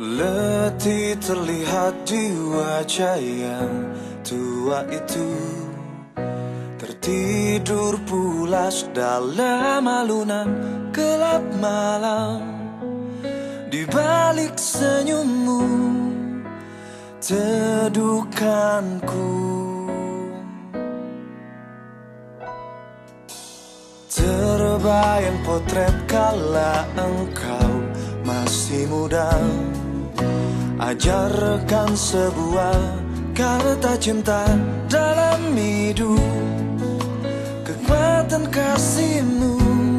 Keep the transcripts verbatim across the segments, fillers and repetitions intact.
Letih terlihat di wajah yang tua itu, tertidur pulas dalam alunan gelap malam. Di balik senyummu, teduhkanku. Terbayang potret kala engkau masih muda, ajarkan sebuah kata cinta dalam hidup. Kekuatan kasihmu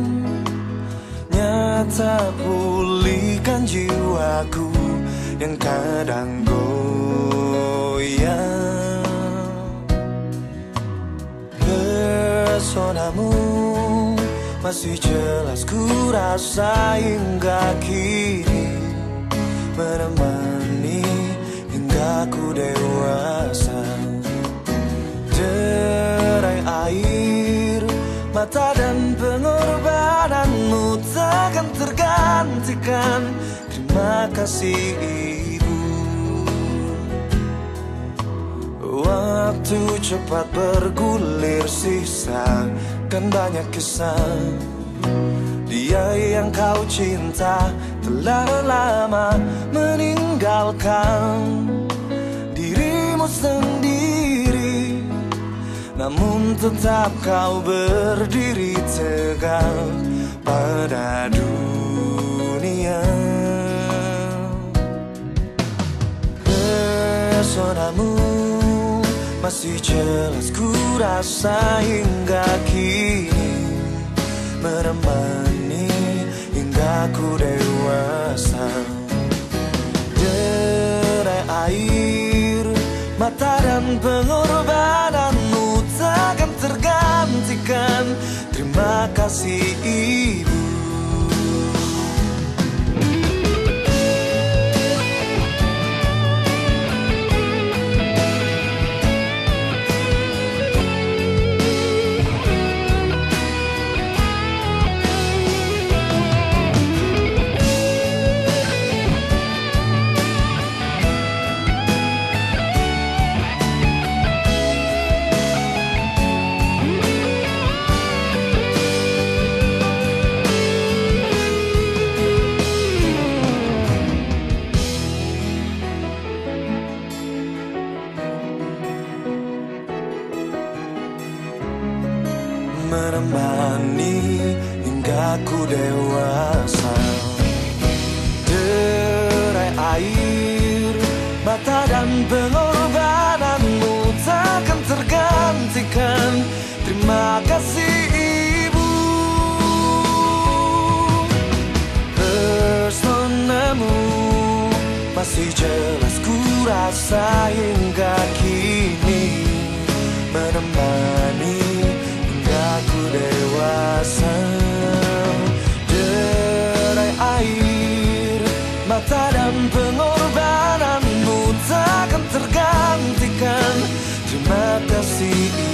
nyata pulihkan jiwaku yang kadang goyang. Pesonamu masih jelas ku rasa hingga kini, menemani hingga ku dewasa. Derai air mata dan pengorbananmu takkan tergantikan. Terima kasih Ibu. Waktu cepat bergulir, sisakan banyak kisah. Dia yang kau cinta telah lama meninggalkan dirimu sendiri, namun tetap kau berdiri tegak pada dunia. Pesonamu masih jelas ku rasa hingga kini, menemani hingga ku dewasa. Derai air mata dan pengorbananmu takkan tergantikan. Terima kasih Ibu. Menemani hingga ku dewasa. Derai air mata dan pengorbananmu takkan tergantikan. Terima kasih Ibu. Personamu masih jelas ku rasa hingga kini, menemani aku dewasa. Derai air mata dan pengorbananmu takkan tergantikan. Terima kasih.